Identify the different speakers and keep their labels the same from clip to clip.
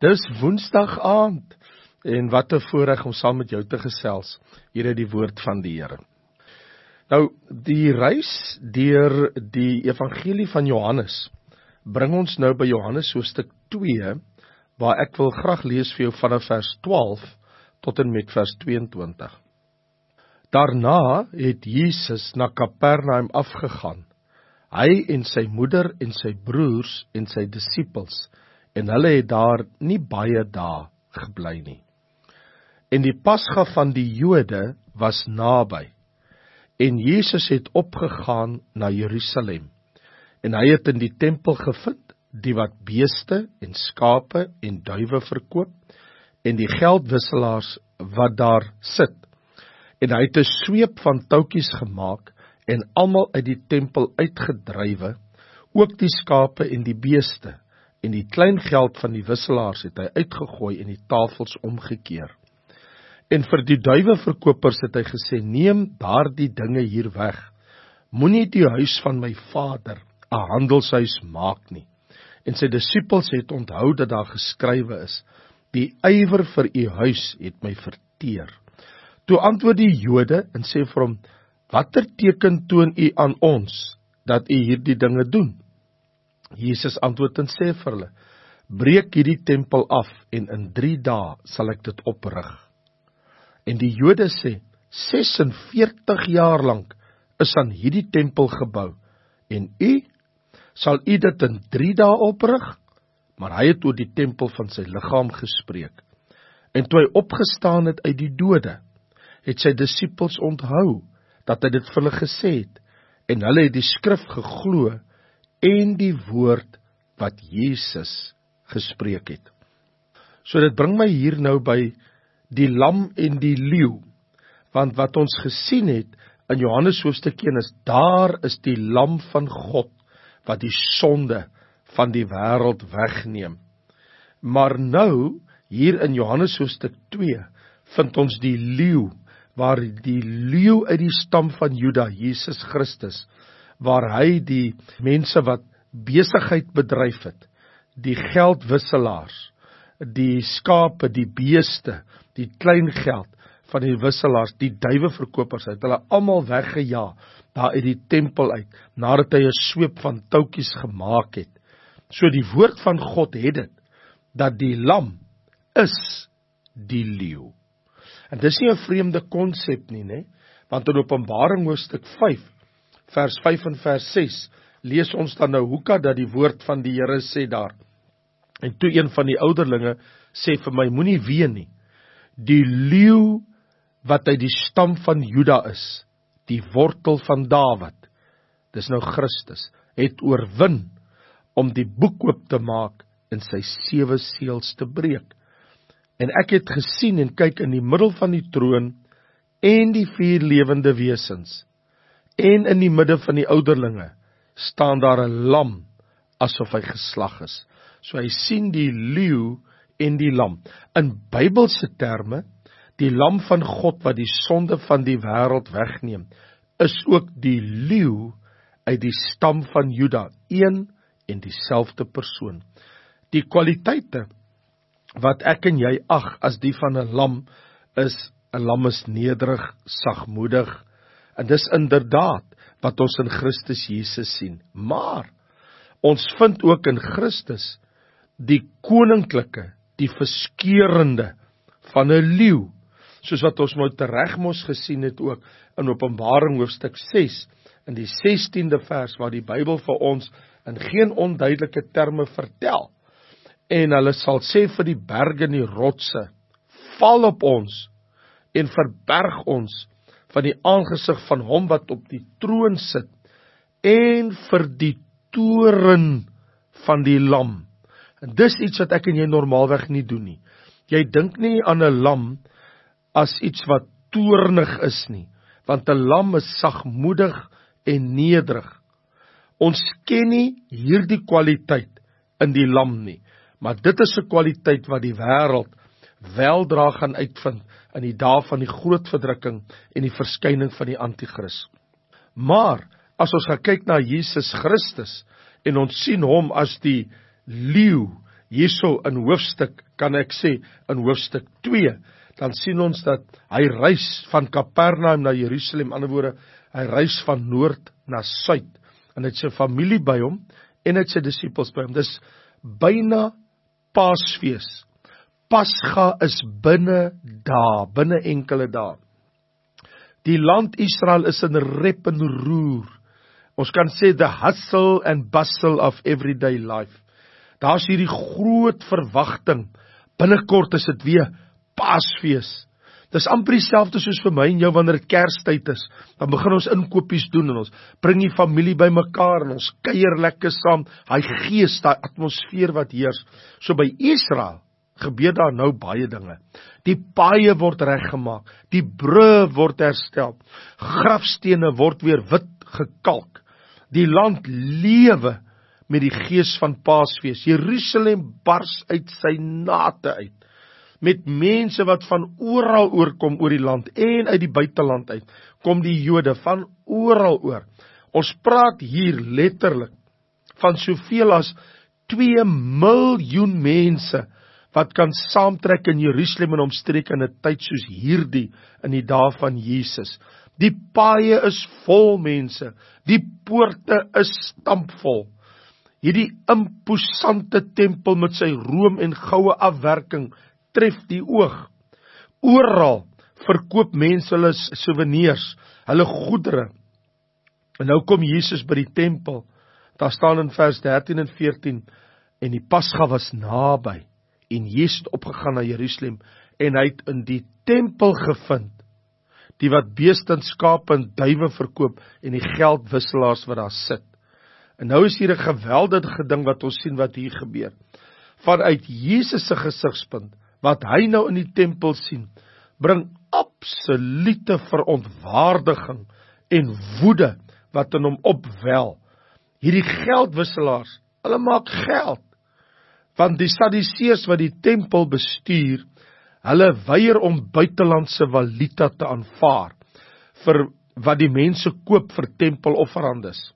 Speaker 1: Dis Woensdag aand en wat 'n voorreg om saam met jou te gesels hier uit die woord van die Here. Nou, die reis deur die evangelie van Johannes bring ons nou by Johannes hoofstuk 2, waar ek wil graag lees vir jou vanaf vers 12 tot en met vers 22. Daarna het Jesus na Kapernaum afgegaan, hy en sy moeder en sy broers en sy disippels, en hulle het daar nie baie dae gebly nie. En die Pasga van die Jode was naby, en Jesus het opgegaan na Jerusalem, en hy het in die tempel gevind, die wat beeste en skape en duwe verkoop, en die geldwisselaars wat daar sit, en hy het 'n sweep van touwtjies gemaak, en almal uit die tempel uitgedrywe, ook die skape en die beeste, en die klein geld van die wisselaars het hy uitgegooi en die tafels omgekeer. En vir die duiweverkopers het hy gesê, neem daardie dinge hier weg, moenie die huis van my Vader 'n handelshuis maak nie. En sy disippels het onthou dat daar geskrywe is, die ywer vir u huis het my verteer. Toe antwoord die Jode en sê vir hom, watter teken toon u aan ons, dat u hierdie dinge doen? Jesus antwoord en sê vir hulle, breek hierdie tempel af, en in 3 dae sal ek dit oprig. En die Jode sê, 46 jaar lank is aan hierdie tempel gebou, en sal u dit in 3 dae oprig? Maar hy het oor die tempel van sy liggaam gespreek. En toe hy opgestaan het uit die dode, het sy disippels onthou, dat hy dit vir hulle gesê het, en hulle het die skrif geglo, en die woord wat Jesus gespreek het. So dit bring my hier nou by die lam en die leeu, want wat ons gesien het in Johannes hoofstuk 1 is, daar is die lam van God, wat die sonde van die wêreld wegneem. Maar nou, hier in Johannes hoofstuk 2, vind ons die leeu, waar die leeu uit die stam van Juda, Jesus Christus, waar hy die mense wat besigheid bedryf het, die geldwisselaars, die skape, die beeste, die klein geld van die wisselaars, die duiweverkopers, het hulle almal weggejaag, daar uit die tempel uit, nadat hy 'n sweep van touwtjies gemaak het. So die woord van God het dit, dat die lam is die leeu. En dis nie 'n vreemde konsep nie, né? Want in Openbaring hoofstuk 5, vers 5 en vers 6, lees ons dan nou, hoe kan dat die woord van die Here sê daar? En toe een van die ouderlinge sê vir my, moenie ween nie, die leeu wat uit die stam van Juda is, die wortel van Dawid, dis nou Christus, het oorwin om die boek oop te maak en sy 7 seels te breek. En ek het gesien en kyk in die middel van die troon en die 4 lewende wesens, en in die midde van die ouderlinge staan daar 'n lam, asof hy geslag is. So hy sien die leeu en die lam. In Bybelse terme, die lam van God wat die sonde van die wêreld wegneem, is ook die leeu uit die stam van Juda, een en dieselfde persoon. Die kwaliteite wat ek en jy ag as die van 'n lam is nederig, sagmoedig, en dis inderdaad wat ons in Christus Jesus sien. Maar ons vind ook in Christus die koninklike, die verskeurende van 'n leeu, soos wat ons nou tereg mos gesien het ook in Openbaring hoofstuk 6, in die 16de vers, waar die Bybel vir ons in geen onduidelike terme vertel, en hulle sal sê vir die berge en die rotse, val op ons, en verberg ons van die aangesig van hom wat op die troon sit, en vir die toren van die lam. En dis iets wat ek en jy normaalweg nie doen nie. Jy dink nie aan 'n lam as iets wat toornig is nie, want 'n lam is sagmoedig en nederig. Ons ken nie hierdie kwaliteit in die lam nie, maar dit is 'n kwaliteit wat die wêreld weldra gaan uitvind in die dae van die groot verdrukking en die verskyning van die anti-kris. Maar as ons gaan kyk na Jesus Christus en ons sien hom as die leeu, hierso in hoofstuk, kan ek sê, in hoofstuk 2, dan sien ons dat hy reis van Kapernaum na Jerusalem, ander woorde, hy reis van noord na suid, en hy het sy familie by hom, en hy het sy disippels by hom. Dis byna Paasfees. Pasga is binne enkele dae. Die land Israel is in rep en roer. Ons kan sê the hustle and bustle of everyday life. Daar's hierdie groot verwagting. Binnekort is dit weer Paasfees. Dis amper dieselfde soos vir my en jou wanneer dit Kerstyd is. Dan begin ons inkopies doen en ons bring die familie bymekaar en ons kuier lekker saam. Hy gees, daai atmosfeer wat heers. So by Israel gebeur daar nou baie dinge. Die paaie word reggemaak, die brûe word herstel, grafstene word weer wit gekalk. Die land lewe met die gees van Paasfees. Jerusalem bars uit sy nate uit, met mense wat van oral oorkom oor die land en uit die buiteland uit, kom die Jode van oral oor. Ons praat hier letterlik van soveel as 2 miljoen mense wat kan saamtrek in Jerusalem en omstreek in 'n tyd soos hierdie in die dae van Jesus. Die paaie is vol mense, die poorte is stampvol. Hierdie imposante tempel met sy room en goue afwerking tref die oog. Oral verkoop mense hulle souvenirs, hulle goedere. En nou kom Jesus by die tempel. Daar staan in vers 13 en 14, en die Pasga was naby, en Jesus het opgegaan na Jerusalem, en hy het in die tempel gevind, die wat beeste en skape en duwe verkoop, en die geldwisselaars wat daar sit. En nou is hier 'n geweldige ding wat ons sien wat hier gebeur. Vanuit Jesus se gesigspunt, wat hy nou in die tempel sien, bring absolute verontwaardiging en woede wat in hom opwel. Hierdie geldwisselaars, hulle maak geld, want die Sadduseërs wat die tempel bestuur, hulle weier om buitelandse valuta te aanvaar, vir wat die mense koop vir tempelofferandes.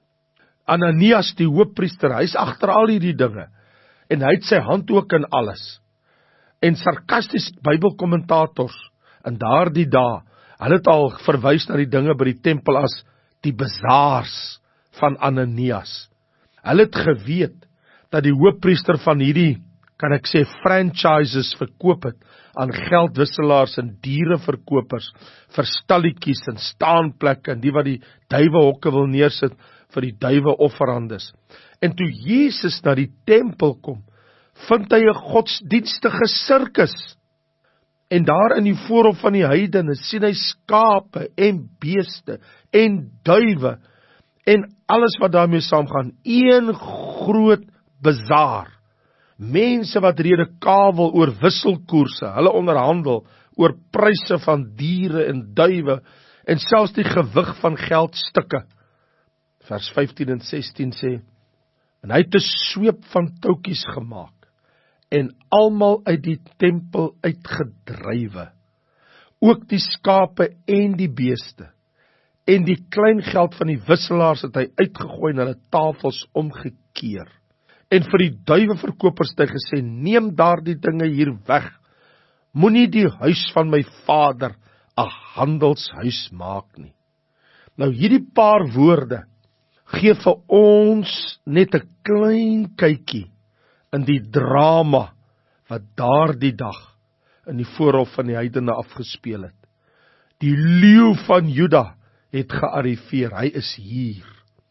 Speaker 1: Ananias die hoofpriester, hy is agter al hierdie dinge, en hy het sy hand ook in alles. En sarkasties Bybelkommentators in daardie dae, hulle het al verwys na die dinge by die tempel as die bazaars van Ananias. Hulle het geweet dat die hoofpriester van hierdie, kan ek sê, franchises verkoop het aan geldwisselaars en diereverkopers vir stalletjies en staanplekke en die wat die duiwehokke wil neersit vir die duiweofferandes. En toe Jesus na die tempel kom, vind hy 'n godsdienstige sirkus. En daar in die voorhof van die heidene sien hy skape en beeste en duwe en alles wat daarmee saamgaan. Een groot bazaar. Mense wat redekawel oor wisselkoerse, hulle onderhandel oor pryse van diere en duwe en selfs die gewig van geldstukke. Vers 15 en 16 sê, en hy het 'n sweep van touwtjies gemaak en almal uit die tempel uitgedrywe, ook die skape en die beeste, en die klein geld van die wisselaars het hy uitgegooi en hulle tafels omgekeer. En vir die duiweverkopers het hy gesê, neem daardie dinge hier weg, moenie die huis van my Vader 'n handelshuis maak nie. Nou hierdie paar woorde gee vir ons net 'n klein kykie in die drama wat daardie dag in die voorhof van die heidene afgespeel het. Die leeu van Juda het gearriveer, hy is hier.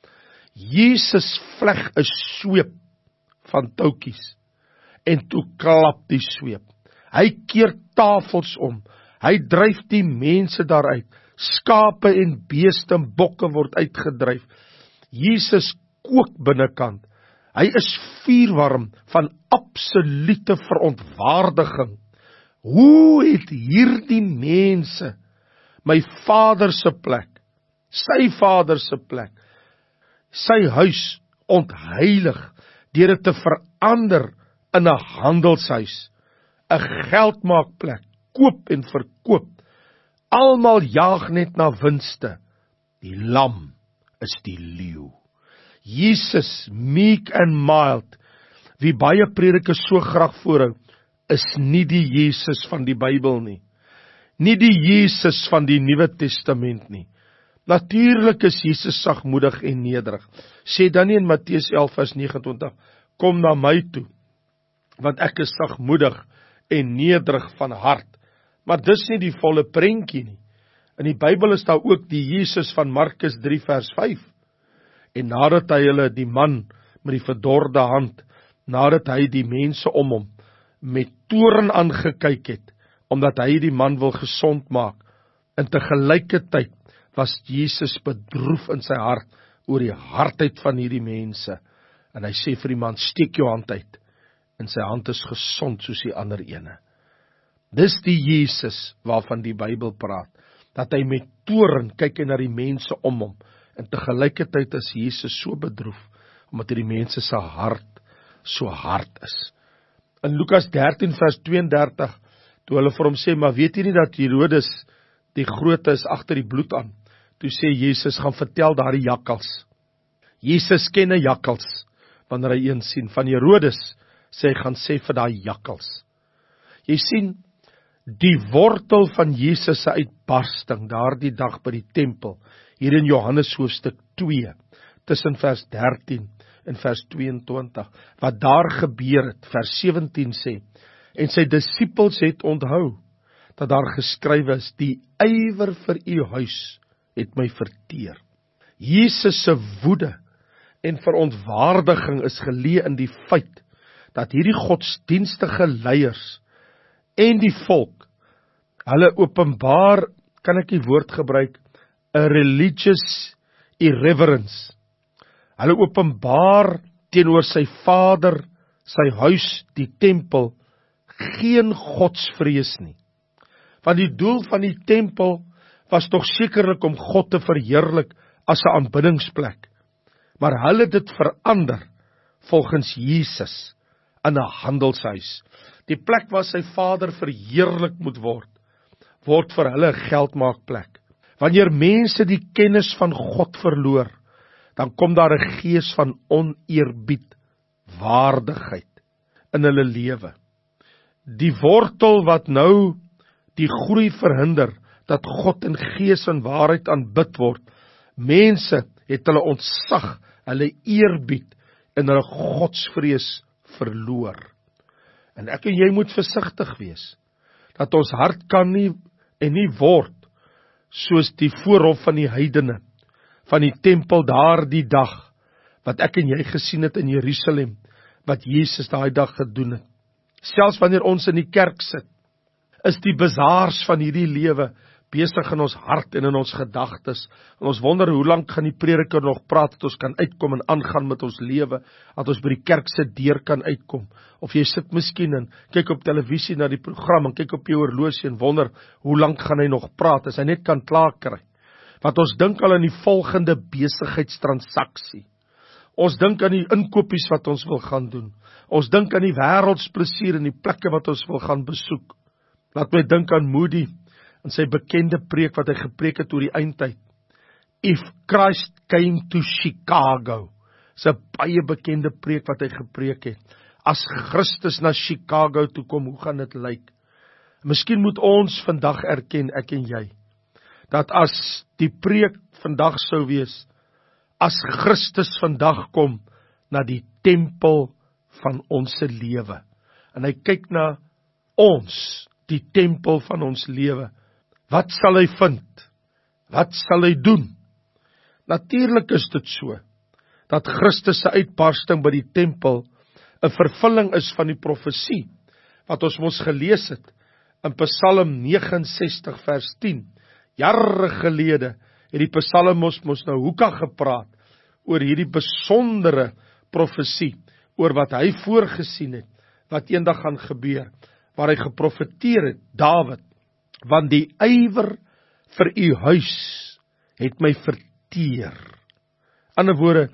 Speaker 1: Jesus vleg 'n sweep van touwtjies en toe klap die sweep. Hy keer tafels om, hy dryf die mense daaruit, skape en beeste en bokke word uitgedryf. Jesus kook binnekant. Hy is vuurwarm van absolute verontwaardiging. Hoe het hierdie mense my Vader se plek, sy Vader se plek, sy huis ontheilig deur dit te verander in 'n handelshuis, 'n geldmaakplek, koop en verkoop. Almal jaag net na winste. Die lam is die leeu. Jesus, meek and mild, wie baie predikers so graag voorhou, is nie die Jesus van die Bybel nie. Nie die Jesus van die Nuwe Testament nie. Natuurlik is Jesus sagmoedig en nederig. Sê dan nie in Matteus 11 vers 29, kom na my toe, want ek is sagmoedig en nederig van hart. Maar dis nie die volle prentjie nie. In die Bybel is daar ook die Jesus van Markus 3 vers 5. En nadat hy hulle, die man met die verdorde hand, nadat hy die mense om hom met toorn aangekyk het, omdat hy die man wil gesond maak, en tegelijkertyd was Jesus bedroef in sy hart oor die hardheid van hierdie mense. En hy sê vir die man, steek jou hand uit, en sy hand is gesond soos die ander ene. Dis die Jesus waarvan die Bybel praat, dat hy met toorn kyk na die mense om hom, en tegelijkertyd is Jesus so bedroef, omdat die mense se hart so hard is. In Lukas 13 vers 32, toe hulle vir hom sê, maar weet jy nie dat Herodes die groote is agter die bloed aan? Toe sê Jesus, gaan vertel daar die jakkals. Jesus ken 'n jakkals, wanneer hy een sien. Van Herodes sê hy, gaan sê vir daai jakkals. Jy sien, die wortel van Jesus se uitbarsting, daardie dag by die tempel, hier in Johannes hoofstuk 2, tussen vers 13 en vers 22, wat daar gebeur het, vers 17 sê, en sy disippels het onthou, dat daar geskrywe is, die ywer vir u huis het my verteer. Jesus se woede en verontwaardiging is geleë in die feit, dat hierdie godsdienstige leiers en die volk, hulle openbaar, kan ek die woord gebruik, a religious irreverence. Hulle openbaar teenoor sy Vader, sy huis, die tempel, geen godsvrees nie. Want die doel van die tempel was tog sekerlik om God te verheerlik as 'n aanbiddingsplek. Maar hulle het dit verander volgens Jesus in 'n handelshuis. Die plek waar sy Vader verheerlik moet word vir hulle 'n geldmaakplek. Wanneer mense die kennis van God verloor, dan kom daar 'n gees van oneerbiedwaardigheid in hulle lewe. Die wortel wat nou die groei verhinder, dat God in gees en waarheid aanbid word. Mense het hulle ontzag, hulle eerbied en hulle godsvrees verloor. En ek en jy moet versigtig wees, dat ons hart kan nie en nie word, soos die voorhof van die heidene, van die tempel daar die dag, wat ek en jy gesien het in Jerusalem, wat Jesus daai dag gedoen het. Selfs wanneer ons in die kerk sit, is die bazaars van hierdie lewe besig in ons hart en in ons gedagtes, en ons wonder hoe lank gaan die prediker nog praat, dat ons kan uitkom en aangaan met ons lewe, dat ons by die kerk se deur kan uitkom, of jy sit miskien en kyk op televisie na die program, en kyk op jou horlosie en wonder, hoe lank gaan hy nog praat, as hy net kan klaar kry, want ons dink al aan die volgende besigheidstransaksie, ons dink aan die inkopies wat ons wil gaan doen, ons dink aan die wêreldsplesier en die plekke wat ons wil gaan besoek. Laat my dink aan Moody, in sy bekende preek wat hy gepreek het oor die eindtyd. If Christ came to Chicago, is 'n baie bekende preek wat hy gepreek het. As Christus na Chicago toe kom, hoe gaan dit lyk? Miskien moet ons vandag erken, ek en jy, dat as die preek vandag sou wees, as Christus vandag kom na die tempel van ons lewe, en hy kyk na ons, die tempel van ons lewe, wat sal hy vind? Wat sal hy doen? Natuurlik is dit so, dat Christus se uitbarsting by die tempel 'n vervulling is van die profesie, wat ons mos gelees het, in Psalm 69 vers 10, jare gelede, het die psalmos mos nou Hoeka gepraat, oor hierdie besondere profesie, oor wat hy voorgesien het, wat eendag gaan gebeur, waar hy geprofeteer het, Dawid, want die ywer vir u huis het my verteer. Ander woorde,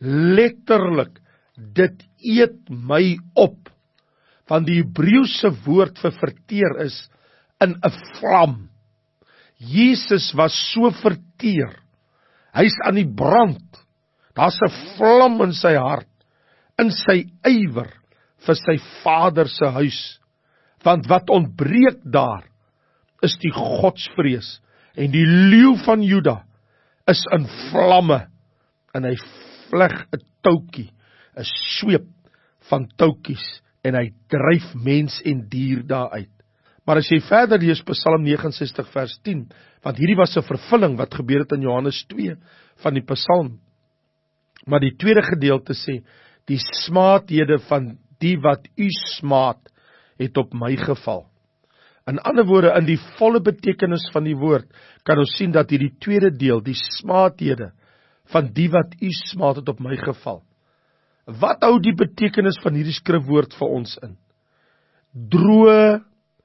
Speaker 1: letterlik, dit eet my op, want die Hebreëse woord vir verteer is in 'n vlam. Jesus was so verteer, hy's aan die brand, daar's 'n vlam in sy hart, in sy ywer, vir sy Vader se huis. Want wat ontbreek daar, is die godsvrees. En die leeu van Juda is in vlamme, en hy vleg 'n toukie, 'n sweep van toukies, en hy dryf mens en dier daar uit. Maar as jy verder lees Psalm 69 vers 10, want hierdie was 'n vervulling wat gebeur het in Johannes 2 van die Psalm. Maar die tweede gedeelte sê, die smaathede van die wat u smaad, het op my geval. In ander woorde, in die volle betekenis van die woord, kan ons sien dat hierdie tweede deel, die smaathede van die wat u smaad, het op my geval. Wat hou die betekenis van hierdie skrifwoord vir ons in? Droë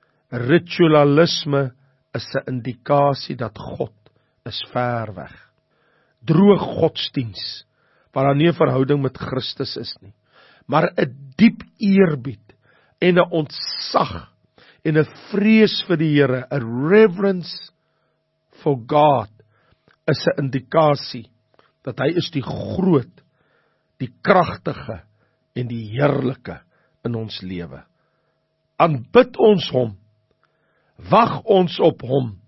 Speaker 1: ritualisme is 'n indikasie dat God is ver weg. Droë godsdiens, waar daar nie 'n verhouding met Christus is nie, maar 'n diep eerbied en 'n ontzag en 'n vrees vir die Here, 'n reverence for God, is 'n indikasie dat hy is die groot, die kragtige en die heerlike in ons lewe. Aanbid ons hom, wag ons op hom,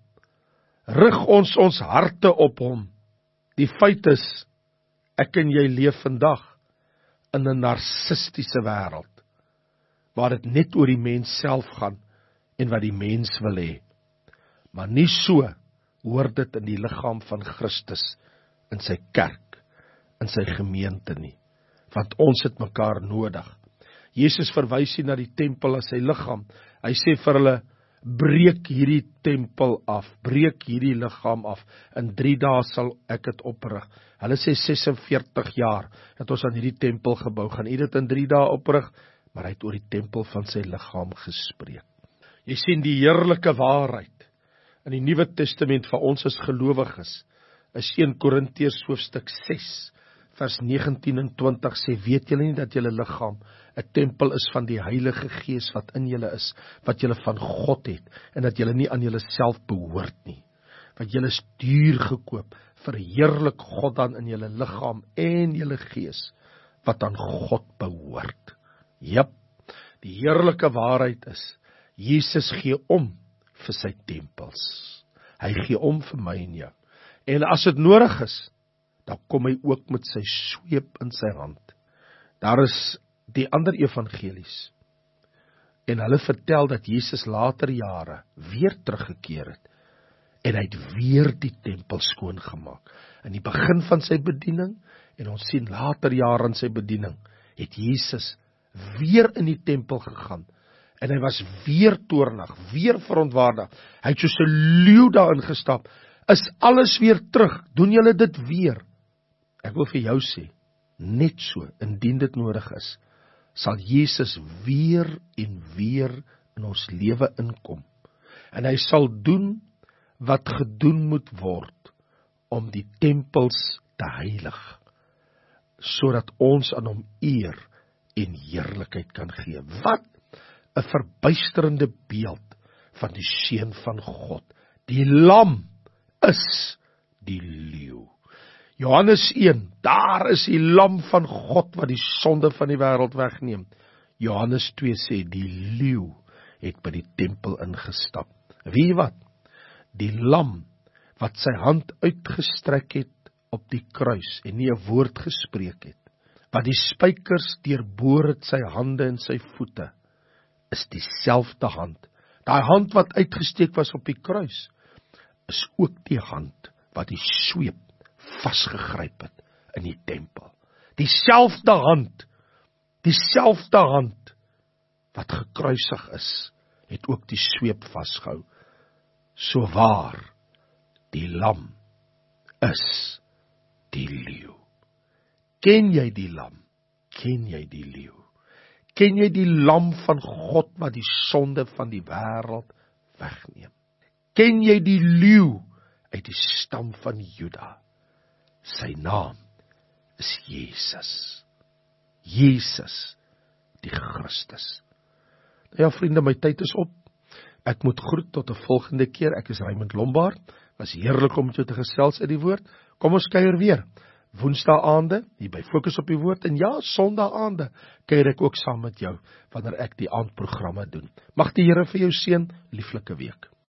Speaker 1: rig ons harte op hom. Die feit is, ek en jy leef vandag in 'n narcistiese wêreld, waar dit net oor die mens self gaan en wat die mens wil hê. Maar nie so hoor dit in die liggaam van Christus, in sy kerk, in sy gemeente nie, want ons het mekaar nodig. Jesus verwys hier na die tempel as sy liggaam. Hy sê vir hulle, breek hierdie tempel af, breek hierdie liggaam af, in 3 dae sal ek dit oprig. Hulle sê 46 jaar het ons aan hierdie tempel gebou, gaan hy dit in 3 dae oprig, maar hy het oor die tempel van sy liggaam gespreek. Jy sien die heerlike waarheid in die Nuwe Testament vir ons as gelowiges, is 1 Korintiërs hoofstuk 6, vers 19 en 20 sê, weet julle nie dat julle liggaam 'n tempel is van die Heilige Gees wat in julle is, wat julle van God het, en dat julle nie aan julle self behoort nie, want julle is duur gekoop, verheerlik God dan in julle liggaam en julle gees, wat aan God behoort. Jep, die heerlike waarheid is, Jesus gee om vir sy tempels. Hy gee om vir my en jou. En as dit nodig is, dan kom hy ook met sy sweep in sy hand. Daar is die ander evangelies, en hulle vertel dat Jesus later jare weer teruggekeer het, en hy het weer die tempel skoongemaak. In die begin van sy bediening, en ons sien later jare in sy bediening, het Jesus weer in die tempel gegaan, en hy was weer toornig, weer verontwaardig. Hy het soos 'n leeu daarin gestap. Is alles weer terug? Doen julle dit weer? Ek wil vir jou sê, net so, indien dit nodig is, sal Jesus weer en weer in ons lewe inkom. En hy sal doen wat gedoen moet word om die tempels te heilig, sodat ons aan hom eer en heerlikheid kan gee. Wat 'n verbuisterende beeld van die Seun van God. Die lam is die leeu. Johannes 1, daar is die lam van God wat die sonde van die wêreld wegneem. Johannes 2 sê, die leeu het by die tempel ingestap. Weet jy wat? Die lam wat sy hand uitgestrek het op die kruis en nie 'n woord gespreek het, wat die spykers deurboor het sy hande en sy voete, is dieselfde hand. Daai hand wat uitgesteek was op die kruis, is ook die hand wat die sweep vasgegryp het in die tempel. Dieselfde hand wat gekruisig is, het ook die sweep vasgehou. So waar, die lam is die leeu. Ken jy die lam? Ken jy die leeu? Ken jy die lam van God wat die sonde van die wêreld wegneem? Ken jy die leeu uit die stam van Juda? Sy naam is Jesus. Jesus, die Christus. Ja vriende, my tyd is op. Ek moet groet tot 'n volgende keer. Ek is Raymond Lombard. Was heerlik om met jou te gesels uit die woord. Kom ons kuier weer Woensdaagaande, hier by Fokus op die Woord, en ja, Sondagaande, kuier ek ook saam met jou, wanneer ek die aandprogramme doen. Mag die Here vir jou seën, lieflike week.